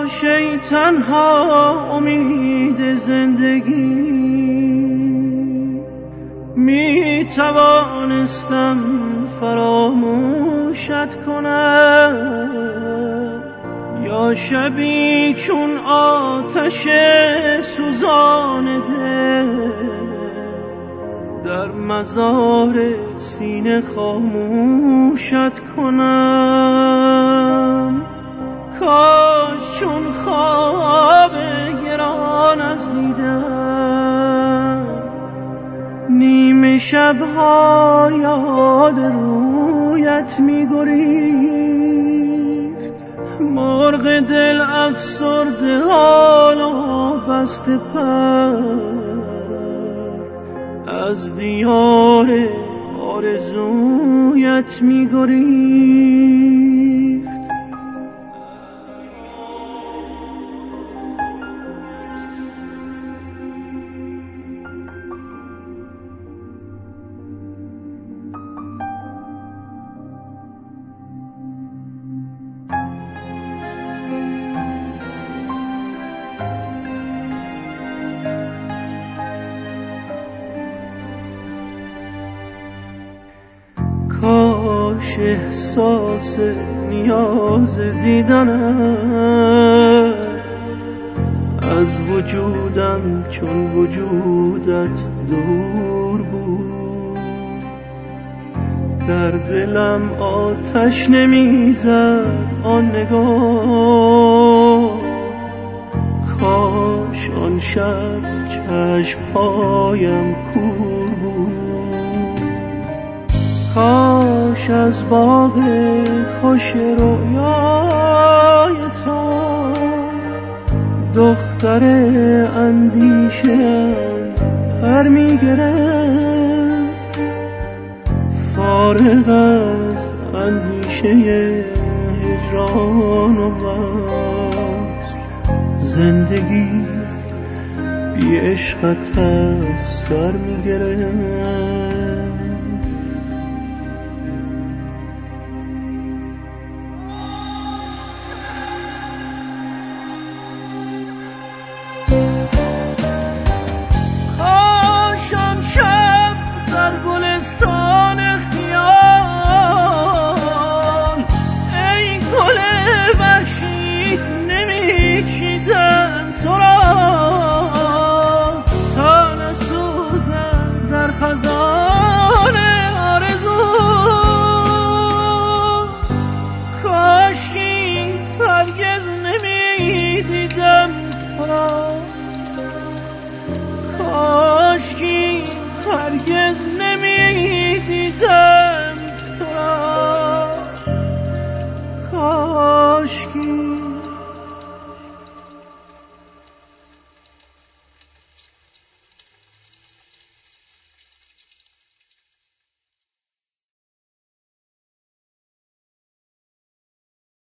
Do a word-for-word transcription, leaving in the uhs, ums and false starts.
ای تنها امید زندگی، می توانستم فراموشت کنم، یا شبی چون آتش سوزان دل در مزار سینه خاموشت کنم. کاش چون خواب گران از دیدم نیمه شبها یاد رویت می گریخت. مرغ دل افسرده حالا بسته پر از دیار آرزویت می گریخت. کاش احساس نیاز دیدنت از وجودم چون وجودت دور بود. در دلم آتش نمیزد آن نگاه، کاش آن شب چشمهایم کور بود. کاش از باغ خوش رویای تو دختر اندیشه پر می گرفت. فارغ از اندیشه هجران و وصل، زندگی بی عشقت از سر می گرفت.